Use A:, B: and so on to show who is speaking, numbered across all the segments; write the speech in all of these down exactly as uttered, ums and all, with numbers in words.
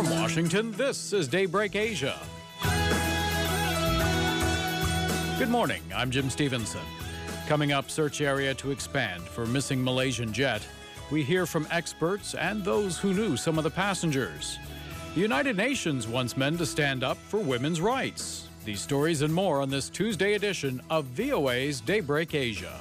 A: From Washington, this is Daybreak Asia. Good morning, I'm Jim Stevenson. Coming up, search area to expand for missing Malaysian jet. We hear from experts and those who knew some of the passengers. The United Nations wants men to stand up for women's rights. These stories and more on this Tuesday edition of V O A's Daybreak Asia.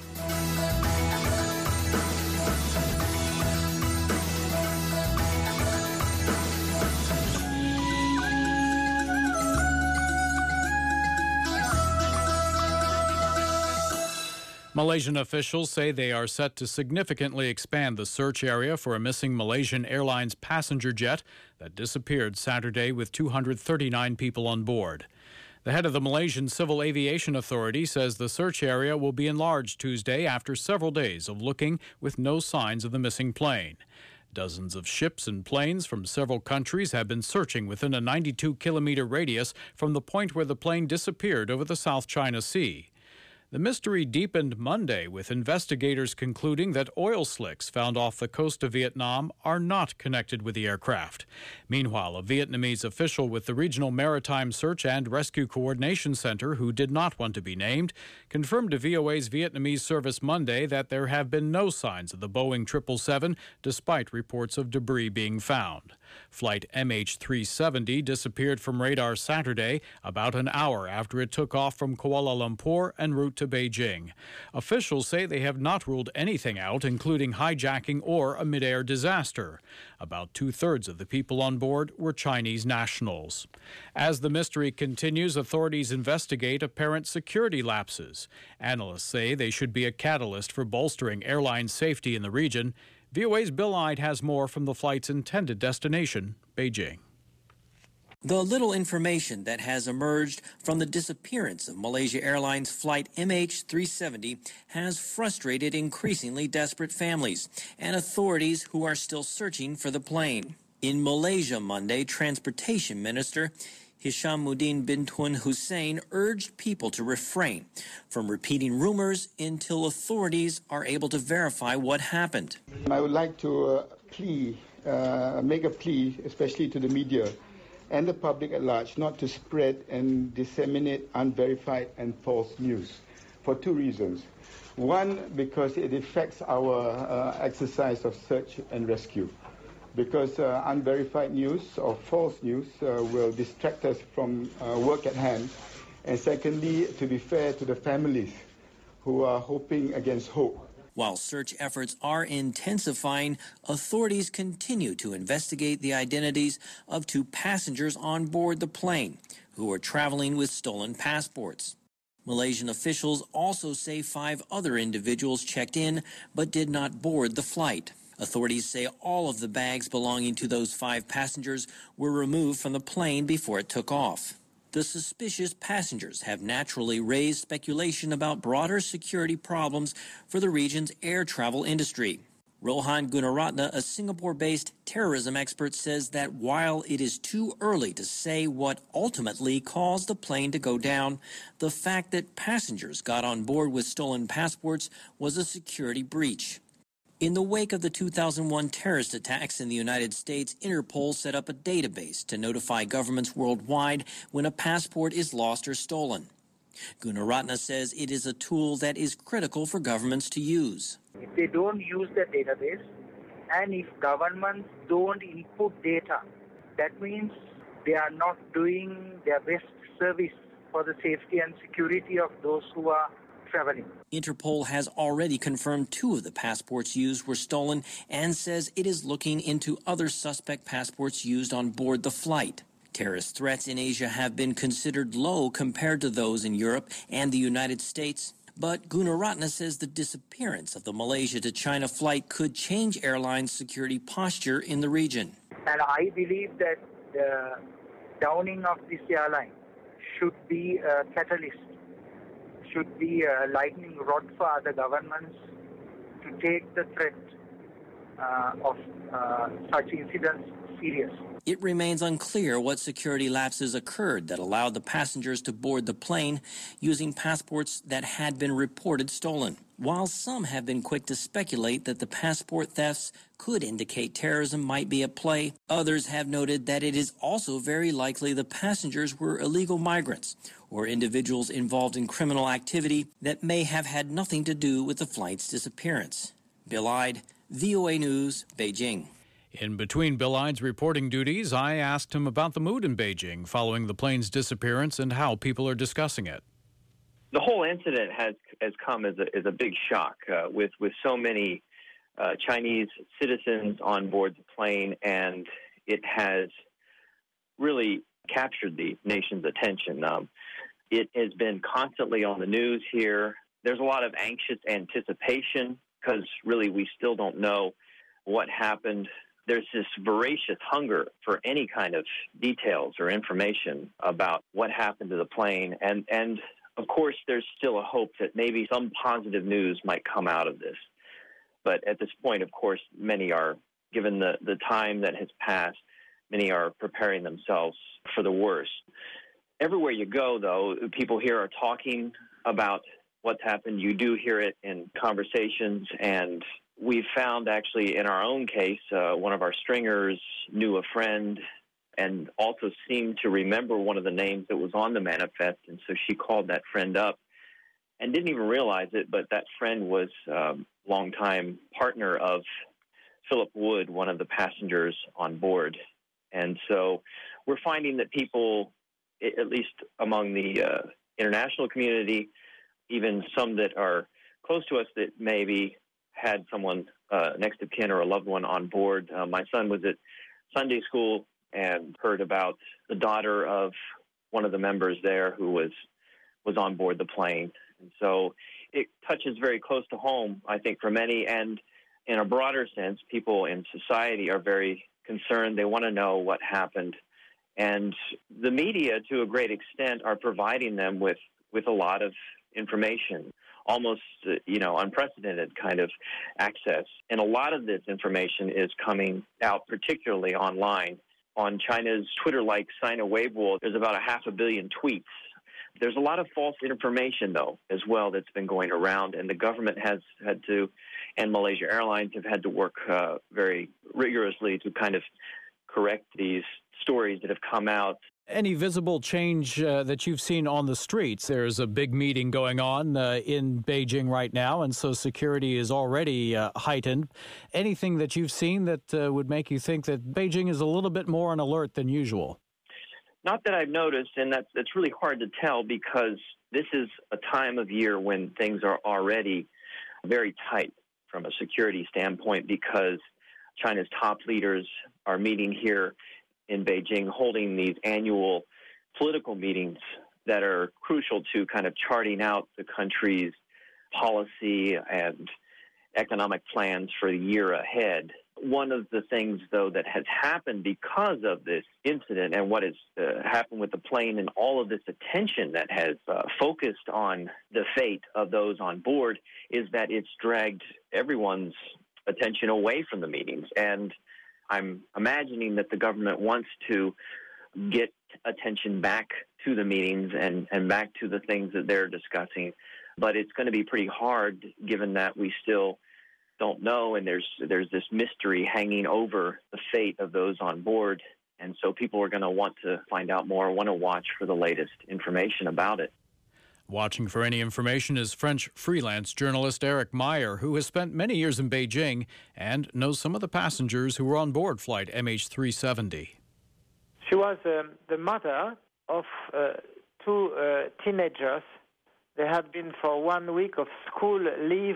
A: Malaysian officials say they are set to significantly expand the search area for a missing Malaysian Airlines passenger jet that disappeared Saturday with two hundred thirty-nine people on board. The head of the Malaysian Civil Aviation Authority says the search area will be enlarged Tuesday after several days of looking with no signs of the missing plane. Dozens of ships and planes from several countries have been searching within a ninety-two kilometer radius from the point where the plane disappeared over the South China Sea. The mystery deepened Monday, with investigators concluding that oil slicks found off the coast of Vietnam are not connected with the aircraft. Meanwhile, a Vietnamese official with the Regional Maritime Search and Rescue Coordination Center, who did not want to be named, confirmed to V O A's Vietnamese service Monday that there have been no signs of the Boeing triple seven, despite reports of debris being found. Flight M H three seventy disappeared from radar Saturday, about an hour after it took off from Kuala Lumpur en route to Beijing. Officials say they have not ruled anything out, including hijacking or a mid-air disaster. About two-thirds of the people on board were Chinese nationals. As the mystery continues, authorities investigate apparent security lapses. Analysts say they should be a catalyst for bolstering airline safety in the region. V O A's Bill Ide has more from the flight's intended destination, Beijing.
B: The little information that has emerged from the disappearance of Malaysia Airlines flight M H three seventy has frustrated increasingly desperate families and authorities who are still searching for the plane. In Malaysia Monday, Transportation Minister Hishammuddin bin Tun Hussein urged people to refrain from repeating rumors until authorities are able to verify what happened.
C: I would like to uh, plea, uh, make a plea, especially to the media and the public at large, not to spread and disseminate unverified and false news for two reasons. One, because it affects our uh, exercise of search and rescue. Because uh, unverified news or false news uh, will distract us from uh, work at hand. And secondly, to be fair to the families who are hoping against hope.
B: While search efforts are intensifying, authorities continue to investigate the identities of two passengers on board the plane who were traveling with stolen passports. Malaysian officials also say five other individuals checked in but did not board the flight. Authorities say all of the bags belonging to those five passengers were removed from the plane before it took off. The suspicious passengers have naturally raised speculation about broader security problems for the region's air travel industry. Rohan Gunaratna, a Singapore-based terrorism expert, says that while it is too early to say what ultimately caused the plane to go down, the fact that passengers got on board with stolen passports was a security breach. In the wake of the two thousand one terrorist attacks in the United States, Interpol set up a database to notify governments worldwide when a passport is lost or stolen. Gunaratna says it is a tool that is critical for governments to use.
D: If they don't use the database, and if governments don't input data, that means they are not doing their best service for the safety and security of those who are traveling.
B: Interpol has already confirmed two of the passports used were stolen and says it is looking into other suspect passports used on board the flight. Terrorist threats in Asia have been considered low compared to those in Europe and the United States. But Gunaratna says the disappearance of the Malaysia to China flight could change airline security posture in the region.
D: And I believe that the downing of this airline should be a catalyst, should be a lightning rod for other governments to take the threat uh, of uh, such incidents serious.
B: It remains unclear what security lapses occurred that allowed the passengers to board the plane using passports that had been reported stolen. While some have been quick to speculate that the passport thefts could indicate terrorism might be at play, others have noted that it is also very likely the passengers were illegal migrants or individuals involved in criminal activity that may have had nothing to do with the flight's disappearance. Bill Ide, V O A News, Beijing.
A: In between Bill Ide's reporting duties, I asked him about the mood in Beijing following the plane's disappearance and how people are discussing it.
E: The whole incident has has come as a, as a big shock uh, with, with so many uh, Chinese citizens on board the plane, and it has really captured the nation's attention. Um, it has been constantly on the news here. There's a lot of anxious anticipation because really we still don't know what happened. There's this voracious hunger for any kind of details or information about what happened to the plane. And, and of course, there's still a hope that maybe some positive news might come out of this. But at this point, of course, many are, given the, the time that has passed, many are preparing themselves for the worst. Everywhere you go, though, people here are talking about what's happened. You do hear it in conversations, and we've found actually in our own case, uh, one of our stringers knew a friend and also seemed to remember one of the names that was on the manifest, and so she called that friend up and didn't even realize it, but that friend was a um, longtime partner of Philip Wood, one of the passengers on board. And so we're finding that people, at least among the uh, international community, even some that are close to us that maybe had someone uh, next of kin or a loved one on board. Uh, my son was at Sunday school and heard about the daughter of one of the members there who was was on board the plane. And so it touches very close to home, I think, for many. And in a broader sense, people in society are very concerned. They want to know what happened. And the media, to a great extent, are providing them with, with a lot of information, almost, uh, you know, unprecedented kind of access. And a lot of this information is coming out, particularly online. On China's Twitter-like Sina Weibo, there's about a half a billion tweets. There's a lot of false information, though, as well, that's been going around, and the government has had to, and Malaysia Airlines have had to work uh, very rigorously to kind of correct these stories that have come out.
A: Any visible change uh, that you've seen on the streets? There's a big meeting going on uh, in Beijing right now, and so security is already uh, heightened. Anything that you've seen that uh, would make you think that Beijing is a little bit more on alert than usual?
E: Not that I've noticed, and that's, that's really hard to tell because this is a time of year when things are already very tight from a security standpoint because China's top leaders are meeting here in Beijing, holding these annual political meetings that are crucial to kind of charting out the country's policy and economic plans for the year ahead. One of the things, though, that has happened because of this incident and what has uh, happened with the plane and all of this attention that has uh, focused on the fate of those on board is that it's dragged everyone's attention away from the meetings. And I'm imagining that the government wants to get attention back to the meetings and, and back to the things that they're discussing. But it's going to be pretty hard given that we still don't know, and there's there's this mystery hanging over the fate of those on board. And so people are going to want to find out more, want to watch for the latest information about it.
A: Watching for any information is French freelance journalist Eric Meyer, who has spent many years in Beijing and knows some of the passengers who were on board flight M H three seventy.
F: She was um, the mother of uh, two uh, teenagers. They had been for one week of school leave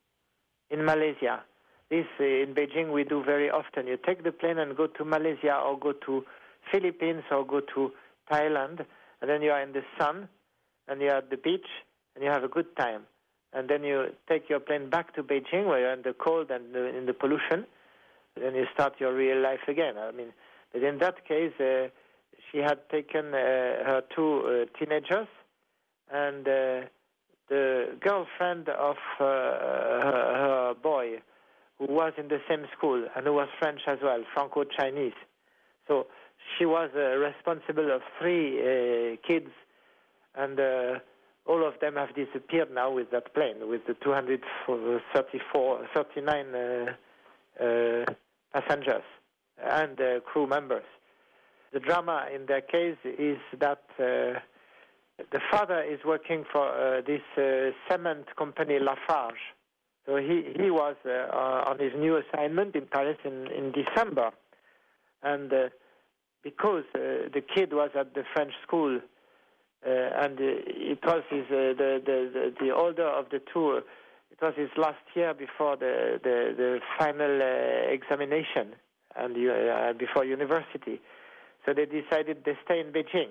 F: in Malaysia. This uh, in Beijing we do very often. You take the plane and go to Malaysia or go to Philippines or go to Thailand, and then you are in the sun and you're at the beach and you have a good time. And then you take your plane back to Beijing where you're in the cold and the, in the pollution. Then you start your real life again. I mean, but in that case, uh, she had taken uh, her two uh, teenagers and uh, the girlfriend of uh, her, her boy, who was in the same school and who was French as well, Franco-Chinese. So she was uh, responsible of three uh, kids, and uh, all of them have disappeared now with that plane, with the two hundred thirty-four, thirty-nine uh, uh, passengers and uh, crew members. The drama in their case is that uh, the father is working for uh, this uh, cement company Lafarge. So he, he was uh, on his new assignment in Paris in, in December. And uh, because uh, the kid was at the French school, uh, and uh, it was his, uh, the, the, the, the older of the two, uh, it was his last year before the, the, the final uh, examination and uh, before university. So they decided they stay in Beijing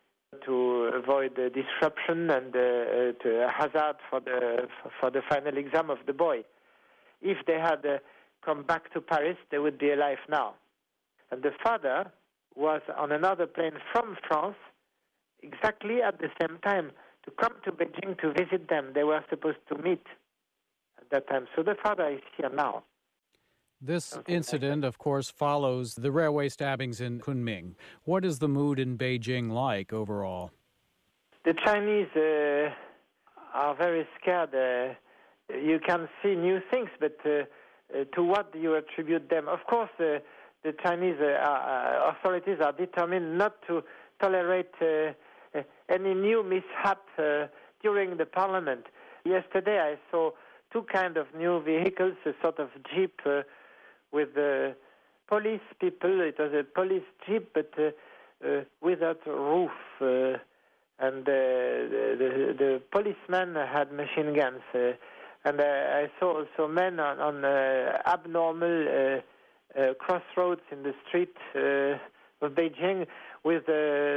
F: to avoid the disruption and uh, to hazard for the for the final exam of the boy. If they had uh, come back to Paris, they would be alive now. And the father was on another plane from France exactly at the same time to come to Beijing to visit them. They were supposed to meet at that time. So the father is here now.
A: This
F: Something
A: incident,
F: like
A: of course, follows the railway stabbings in Kunming. What is the mood in Beijing like overall?
F: The Chinese uh, are very scared. Uh, you can see new things, but uh, uh, to what do you attribute them? Of course, uh, the Chinese uh, uh, authorities are determined not to tolerate uh, uh, any new mishap uh, during the parliament. Yesterday I saw two kinds of new vehicles, a sort of jeep uh, with uh, police people. It was a police jeep, but uh, uh, without a roof. Uh, and uh, the, the, the policemen had machine guns. Uh, and uh, I saw also men on, on uh, abnormal uh, uh, crossroads in the street uh, of Beijing with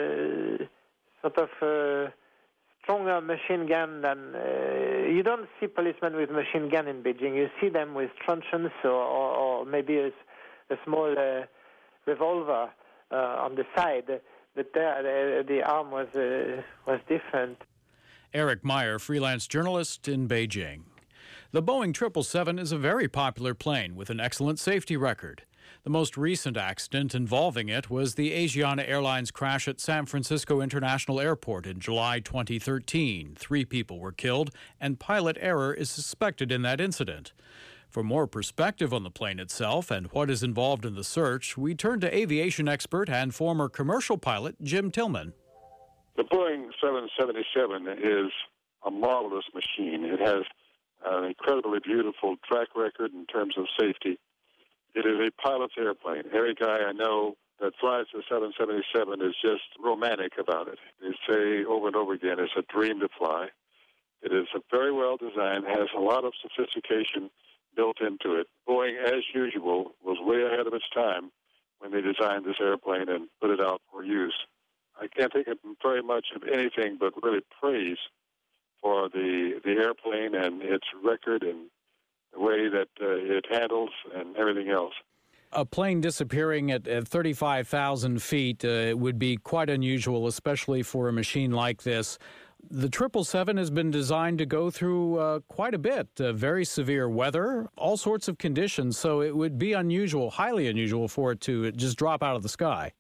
F: a sort of uh, stronger machine gun than... Uh, you don't see policemen with machine gun in Beijing. You see them with truncheons or, or, or maybe a, a small uh, revolver uh, on the side. But there, the, the arm was, uh, was different.
A: Eric Meyer, freelance journalist in Beijing. The Boeing triple seven is a very popular plane with an excellent safety record. The most recent accident involving it was the Asiana Airlines crash at San Francisco International Airport in July twenty thirteen. Three people were killed, and pilot error is suspected in that incident. For more perspective on the plane itself and what is involved in the search, we turn to aviation expert and former commercial pilot Jim Tillman.
G: The Boeing seven seventy-seven is a marvelous machine. It has an incredibly beautiful track record in terms of safety. It is a pilot's airplane. Every guy I know that flies the seven seventy-seven is just romantic about it. They say over and over again, it's a dream to fly. It is a very well designed, has a lot of sophistication built into it. Boeing, as usual, was way ahead of its time when they designed this airplane and put it out for use. I can't think of very much of anything but really praise for the the airplane and its record and the way that uh, it handles and everything else.
A: A plane disappearing at, at thirty-five thousand feet uh, would be quite unusual, especially for a machine like this. The triple seven has been designed to go through uh, quite a bit, uh, very severe weather, all sorts of conditions, so it would be unusual, highly unusual for it to just drop out of the sky.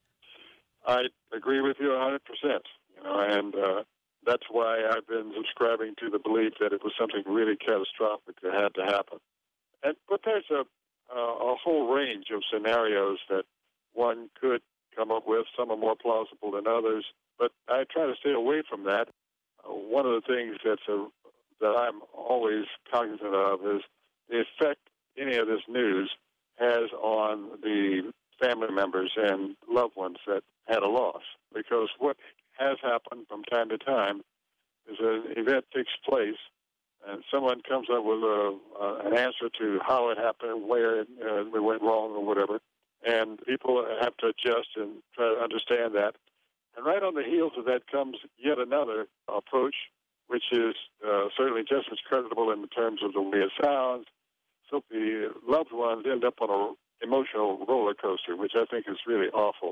G: I agree with you one hundred percent, you know, and uh, that's why I've been subscribing to the belief that it was something really catastrophic that had to happen. And but there's a uh, a whole range of scenarios that one could come up with. Some are more plausible than others, but I try to stay away from that. Uh, one of the things that's a, that I'm always cognizant of is the effect any of this news has on the family members and loved ones that had a loss. Because what has happened from time to time is an event takes place and someone comes up with a, uh, an answer to how it happened, where it, uh, it went wrong or whatever, and people have to adjust and try to understand that. And right on the heels of that comes yet another approach, which is uh, certainly just as creditable in terms of the way it sounds. So the loved ones end up on an emotional roller coaster, which I think is really awful.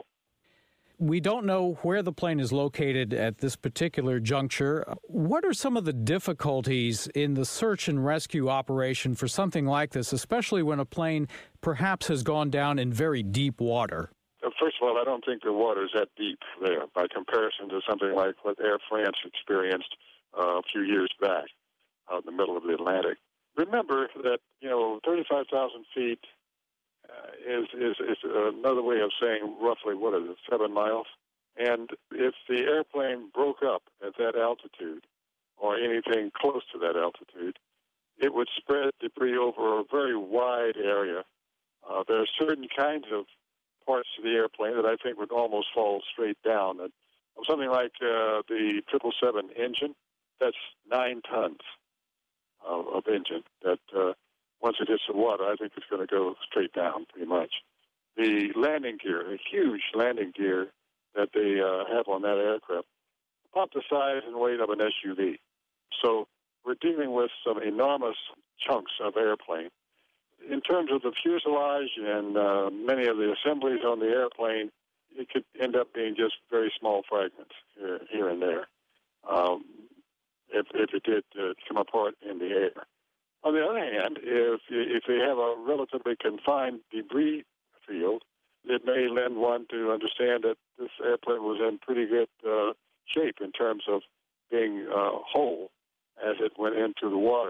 A: We don't know where the plane is located at this particular juncture. What are some of the difficulties in the search and rescue operation for something like this, especially when a plane perhaps has gone down in very deep water?
G: First of all, I don't think the water is that deep there by comparison to something like what Air France experienced uh, a few years back out in the middle of the Atlantic. Remember that, you know, thirty-five thousand feet uh, is, is, is another way of saying roughly, what is it, seven miles? And if the airplane broke up at that altitude or anything close to that altitude, it would spread debris over a very wide area. Uh, there are certain kinds of parts of the airplane that I think would almost fall straight down. And something like uh, the triple seven engine, that's nine tons of, of engine that uh, once it hits the water, I think it's going to go straight down pretty much. The landing gear, the huge landing gear that they uh, have on that aircraft, about the size and weight of an S U V. So we're dealing with some enormous chunks of airplane. In terms of the fuselage and uh, many of the assemblies on the airplane, it could end up being just very small fragments here, here and there, um, if, if it did uh, come apart in the air. On the other hand, if if they have a relatively confined debris field, it may lend one to understand that this airplane was in pretty good uh, shape in terms of being uh, whole as it went into the water.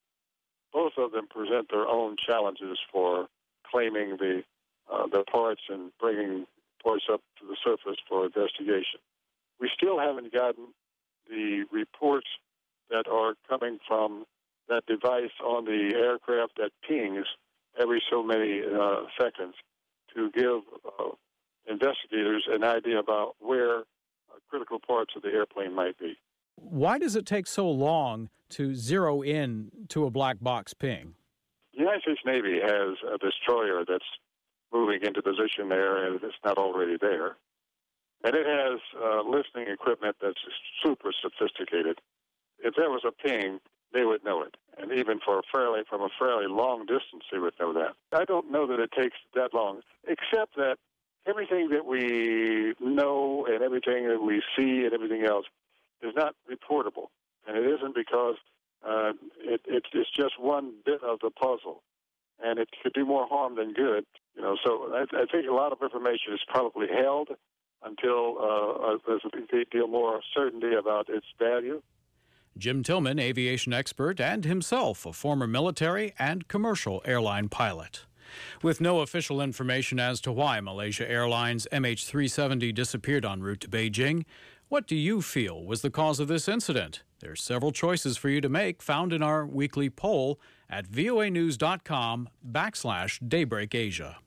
G: Both of them present their own challenges for claiming the uh, the parts and bringing parts up to the surface for investigation. We still haven't gotten the reports that are coming from that device on the aircraft that pings every so many uh, seconds to give uh, investigators an idea about where uh, critical parts of the airplane might be.
A: Why does it take so long to zero in to a black box ping?
G: The United States Navy has a destroyer that's moving into position there, and it's not already there. And it has uh, listening equipment that's super sophisticated. If there was a ping, they would know it. And even for a fairly, from a fairly long distance, they would know that. I don't know that it takes that long, except that everything that we know and everything that we see and everything else is not reportable. And it isn't because uh, it, it, it's just one bit of the puzzle. And it could do more harm than good. You know, so I, I think a lot of information is probably held until uh, there's a great deal more certainty about its value.
A: Jim Tillman, aviation expert and himself a former military and commercial airline pilot. With no official information as to why Malaysia Airlines M H three seventy disappeared en route to Beijing, what do you feel was the cause of this incident? There's several choices for you to make found in our weekly poll at voanews.com backslash Daybreak Asia.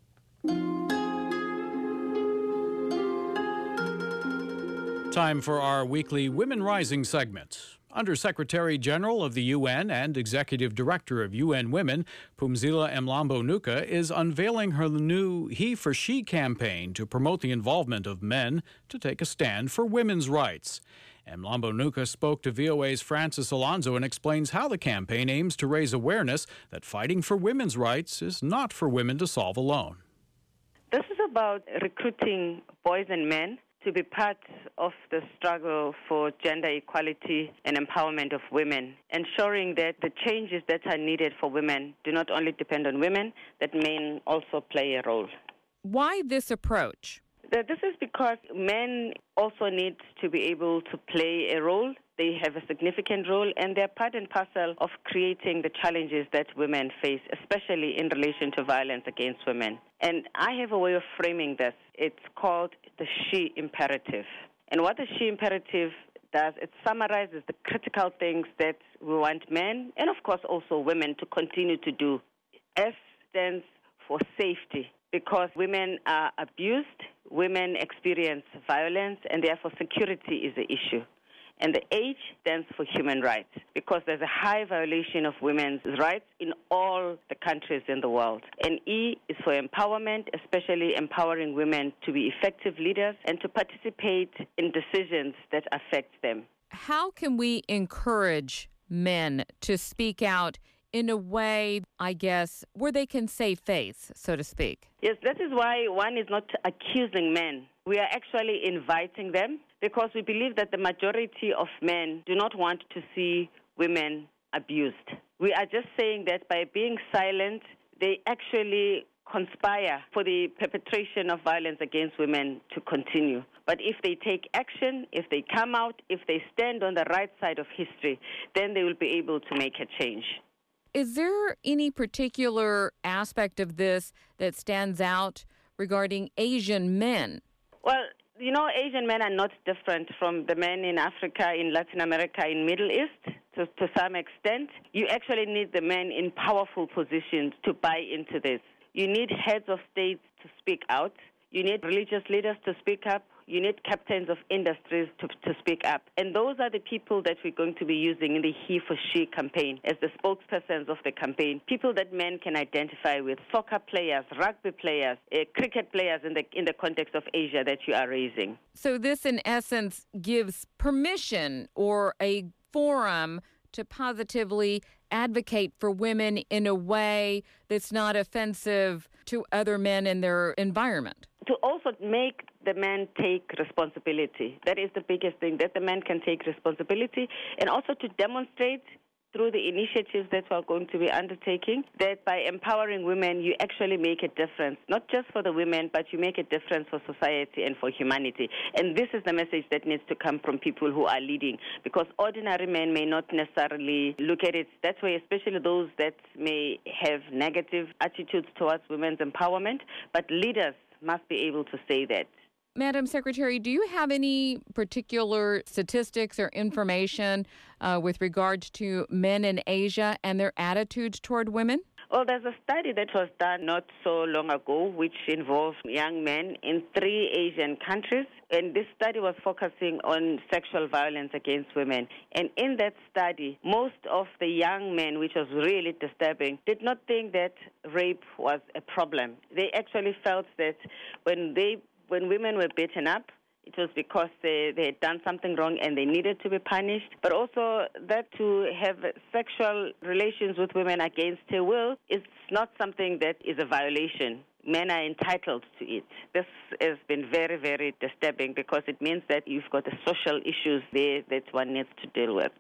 A: Time for our weekly Women Rising segment. Undersecretary General of the U N and Executive Director of U N Women, Phumzile Mlambo-Ngcuka, is unveiling her new He for She campaign to promote the involvement of men to take a stand for women's rights. Mlambo-Ngcuka spoke to V O A's Francis Alonso and explains how the campaign aims to raise awareness that fighting for women's rights is not for women to solve alone.
H: This is about recruiting boys and men to be part of the struggle for gender equality and empowerment of women, ensuring that the changes that are needed for women do not only depend on women, that men also play a role.
I: Why this approach?
H: This is because men also need to be able to play a role. They have a significant role, and they're part and parcel of creating the challenges that women face, especially in relation to violence against women. And I have a way of framing this. It's called the She Imperative. And what the She Imperative does, it summarizes the critical things that we want men, and of course also women, to continue to do. S stands for safety, because women are abused, women experience violence, and therefore security is the issue. And the H stands for human rights, because there's a high violation of women's rights in all the countries in the world. And E is for empowerment, especially empowering women to be effective leaders and to participate in decisions that affect them.
I: How can we encourage men to speak out in a way, I guess, where they can save face, so to speak?
H: Yes, that is why one is not accusing men. We are actually inviting them, because we believe that the majority of men do not want to see women abused. We are just saying that by being silent, they actually conspire for the perpetration of violence against women to continue. But if they take action, if they come out, if they stand on the right side of history, then they will be able to make a change.
I: Is there any particular aspect of this that stands out regarding Asian men?
H: Well, you know, Asian men are not different from the men in Africa, in Latin America, in Middle East. To, to some extent, you actually need the men in powerful positions to buy into this. You need heads of states to speak out. You need religious leaders to speak up. You need captains of industries to, to speak up. And those are the people that we're going to be using in the He for She campaign as the spokespersons of the campaign. People that men can identify with, soccer players, rugby players, uh, cricket players in the, in the context of Asia that you are raising.
I: So this, in essence, gives permission or a forum to positively advocate for women in a way that's not offensive to other men in their environment.
H: To also make the men take responsibility. That is the biggest thing, that the men can take responsibility, and also to demonstrate through the initiatives that we're going to be undertaking that by empowering women, you actually make a difference, not just for the women, but you make a difference for society and for humanity. And this is the message that needs to come from people who are leading, because ordinary men may not necessarily look at it that way, especially those that may have negative attitudes towards women's empowerment, but leaders must be able to say that.
I: Madam Secretary, do you have any particular statistics or information uh, with regards to men in Asia and their attitudes toward women?
H: Well, there's a study that was done not so long ago, which involved young men in three Asian countries. And this study was focusing on sexual violence against women. And in that study, most of the young men, which was really disturbing, did not think that rape was a problem. They actually felt that when they when women were beaten up, it was because they, they had done something wrong and they needed to be punished. But also that to have sexual relations with women against their will is not something that is a violation. Men are entitled to it. This has been very, very disturbing because it means that you've got the social issues there that one needs to deal with.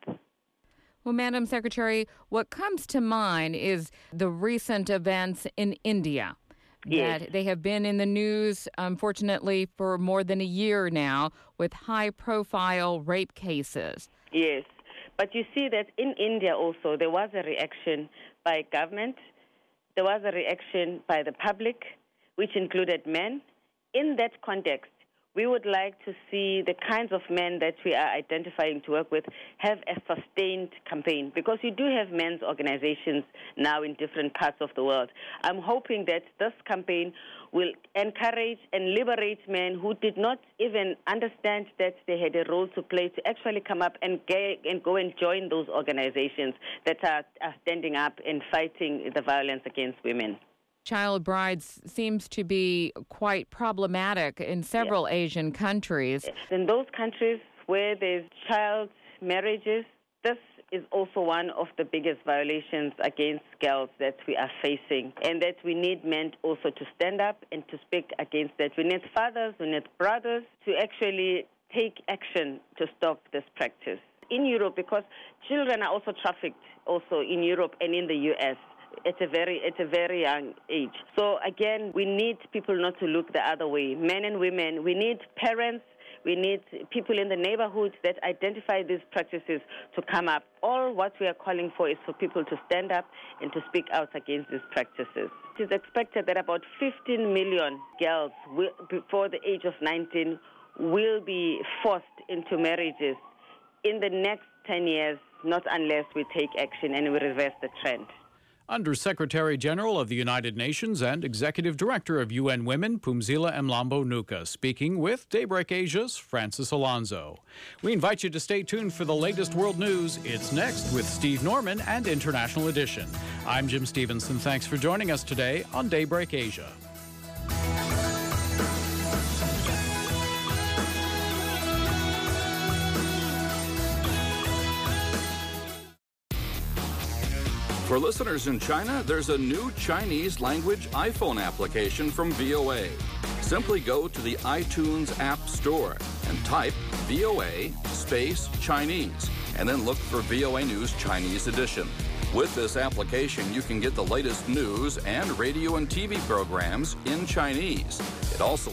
I: Well, Madam Secretary, what comes to mind is the recent events in India.
H: Yes.
I: That they have been in the news, unfortunately, for more than a year now with high-profile rape cases.
H: Yes. But you see that in India also there was a reaction by government, there was a reaction by the public, which included men. In that context, we would like to see the kinds of men that we are identifying to work with have a sustained campaign, because you do have men's organizations now in different parts of the world. I'm hoping that this campaign will encourage and liberate men who did not even understand that they had a role to play to actually come up and, get, and go and join those organizations that are, are standing up and fighting the violence against women.
I: Child brides seems to be quite problematic in several yes. Asian countries.
H: In those countries where there's child marriages, this is also one of the biggest violations against girls that we are facing, and that we need men also to stand up and to speak against that. We need fathers, we need brothers to actually take action to stop this practice. In Europe, because children are also trafficked also in Europe and in the U S, It's a very, it's a very young age. So again, we need people not to look the other way. Men and women, we need parents, we need people in the neighborhood that identify these practices to come up. All what we are calling for is for people to stand up and to speak out against these practices. It is expected that about fifteen million girls will, before the age of nineteen will be forced into marriages in the next ten years, not unless we take action and we reverse the trend.
A: Under-Secretary General of the United Nations and Executive Director of U N Women, Phumzile Mlambo Ngcuka, speaking with Daybreak Asia's Francis Alonso. We invite you to stay tuned for the latest world news. It's next with Steve Norman and International Edition. I'm Jim Stevenson. Thanks for joining us today on Daybreak Asia.
J: For listeners in China, there's a new Chinese language iPhone application from V O A. Simply go to the iTunes App Store and type V O A space Chinese, and then look for V O A News Chinese Edition. With this application, you can get the latest news and radio and T V programs in Chinese. It also